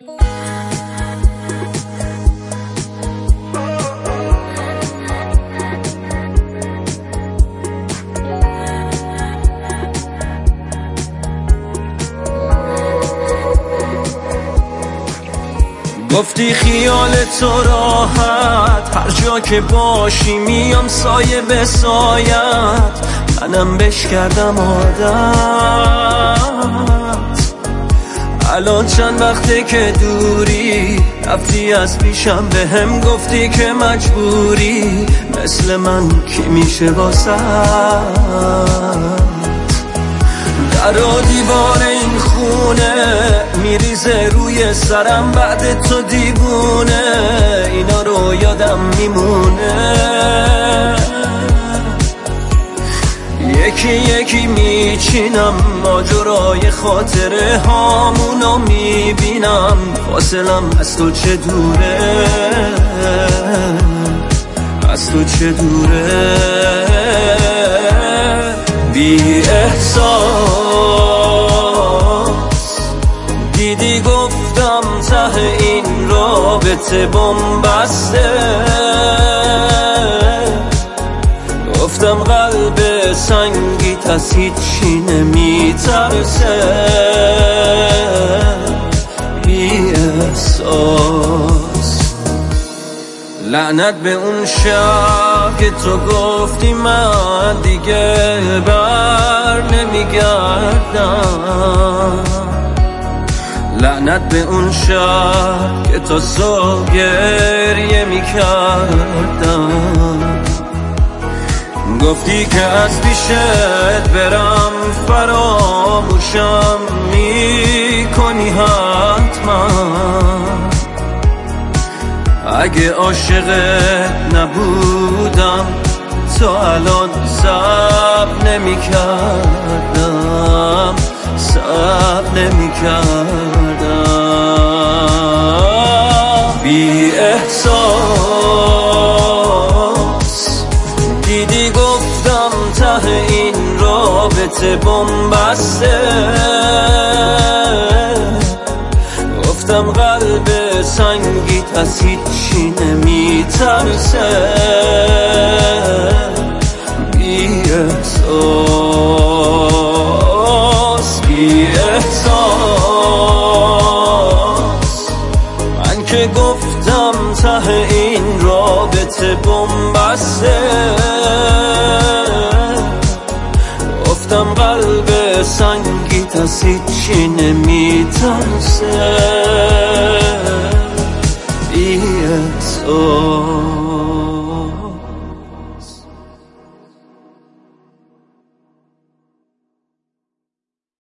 گفتی خیال تو راحت، هر جا که باشی میام سایه به سایت، منم بش کردم عادت. الان چند وقته که دوری، رفتی از پیشم به هم گفتی که مجبوری، مثل من کی میشه واسه در و دیوار این خونه میریزه روی سرم بعد تو دیوونه، اینا رو یادم میمونه. یکی یکی میچینم ماجرای خاطره هامونو میبینم، فاصلم از تو چه دوره، از تو چه دوره. بی احساس دیدی گفتم ته این رابطه بن‌بسته، گفتم قلب سنگیت از هیچی نمیترسه. بی احساس لعنت به اون شب که تو گفتی من دیگه بر نمیگردم، لعنت به اون شب که تا صبح گریه میکردم. گفتی که از پیشت برم فراموشم میکنی حتما، اگه عاشقت نبودم تو الان صبر نمی‌کردم، صبر نمی‌کردم. بی احساس دیدی گفتم ته این رابطه بن‌بسته، گفتم قلب سنگیت از هیچی نمیترسه. بی احساس بی احساس من که گفتم ته این رابطه بن‌بسته، گفتم قلب سنگیت از هیچی نمیترسه. بی احساس